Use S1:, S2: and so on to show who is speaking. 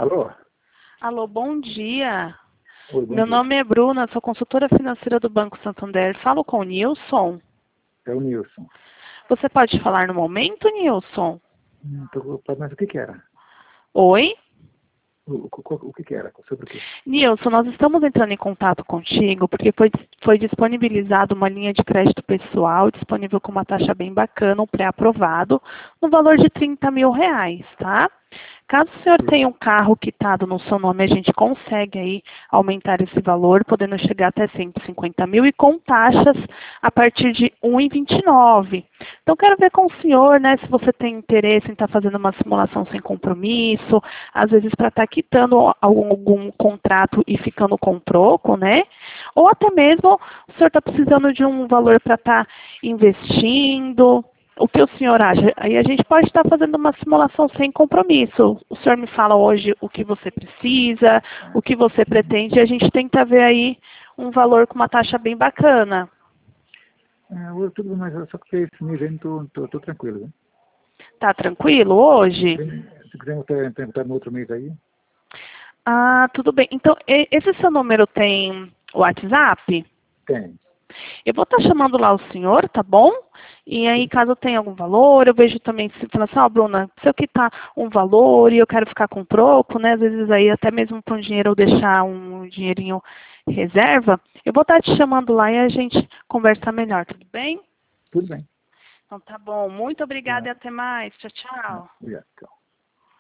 S1: Alô?
S2: Alô, bom dia.
S1: Oi, bom
S2: Meu
S1: dia.
S2: nome é Bruna, sou consultora financeira do Banco Santander. Falo com o Nilson.
S1: É o Nilson.
S2: Você pode falar no momento, Nilson?
S1: Tô ocupado, mas o que que era?
S2: Oi?
S1: O que que era? Sobre o quê?
S2: Nilson, nós estamos entrando em contato contigo porque foi disponibilizada uma linha de crédito pessoal disponível com uma taxa bem bacana, um pré-aprovado, no valor de R$ 30.000, tá? Caso o senhor tenha um carro quitado no seu nome, a gente consegue aí aumentar esse valor, podendo chegar até 150 mil e com taxas a partir de 1,29. Então, quero ver com o senhor, né, se você tem interesse em estar fazendo uma simulação sem compromisso, às vezes para estar quitando algum contrato e ficando com troco, né? Ou até mesmo o senhor está precisando de um valor para estar investindo. O que o senhor acha? Aí a gente pode estar fazendo uma simulação sem compromisso. O senhor me fala hoje o que você precisa, o que você pretende, e a gente tenta ver aí um valor com uma taxa bem bacana.
S1: Tudo bem, mas só que esse mês aí não tô tranquilo, né?
S2: Tá tranquilo hoje?
S1: Se quiser tentar no outro mês aí,
S2: Ah, tudo bem. Então, esse seu número tem WhatsApp?
S1: tem.
S2: Eu vou estar chamando lá o senhor, tá bom? E aí, caso tenha algum valor, eu vejo também, se fala assim, ó, Bruna, se eu quitar um valor e eu quero ficar com troco, né? Às vezes aí, até mesmo com dinheiro, eu deixar um dinheirinho reserva, eu vou estar te chamando lá e a gente conversa melhor, tudo bem?
S1: Tudo bem.
S2: Então tá bom. Muito obrigada
S1: Tá.
S2: e até mais. Tchau, tchau.
S1: Obrigado. Tchau.